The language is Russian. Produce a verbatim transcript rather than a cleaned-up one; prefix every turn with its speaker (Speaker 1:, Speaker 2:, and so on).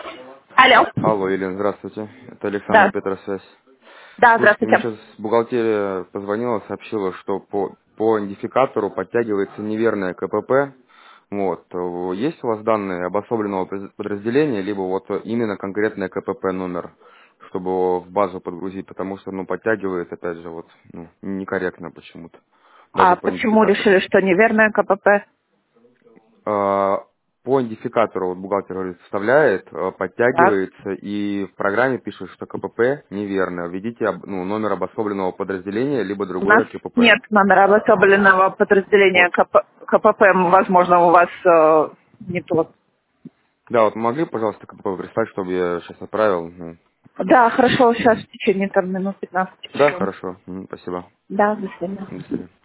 Speaker 1: Алло.
Speaker 2: Алло, Елена, здравствуйте. Это Александр
Speaker 1: Да.
Speaker 2: Петросвязь.
Speaker 1: Да,
Speaker 2: Слушайте, мне
Speaker 1: здравствуйте.
Speaker 2: сейчас бухгалтерия позвонила, сообщила, что по, по идентификатору подтягивается неверное КПП. Вот. Э, Есть у вас данные обособленного под- подразделения, либо вот именно конкретное КПП номер, чтобы его в базу подгрузить, потому что, ну, подтягивает, опять же, вот, ну, некорректно почему-то, даже
Speaker 1: А
Speaker 2: по
Speaker 1: почему
Speaker 2: идентификатору.
Speaker 1: решили, что неверное КПП?
Speaker 2: А, По идентификатору вот бухгалтер говорит, вставляет, а,
Speaker 1: Так.
Speaker 2: подтягивается и в программе пишет, что КПП неверно. Введите об- ну, номер обособленного подразделения, либо
Speaker 1: У нас
Speaker 2: другое КПП.
Speaker 1: нет номера обособленного подразделения
Speaker 2: Вот.
Speaker 1: КП, КПП. Возможно, у вас э, не тот.
Speaker 2: Да, вот могли, пожалуйста, КПП прислать, чтобы я сейчас отправил. Ну,
Speaker 1: Да, хорошо, сейчас в течение там, минут пятнадцати
Speaker 2: да,
Speaker 1: пришлю.
Speaker 2: хорошо. Мгм, спасибо.
Speaker 1: Да, до свидания.
Speaker 2: До свидания.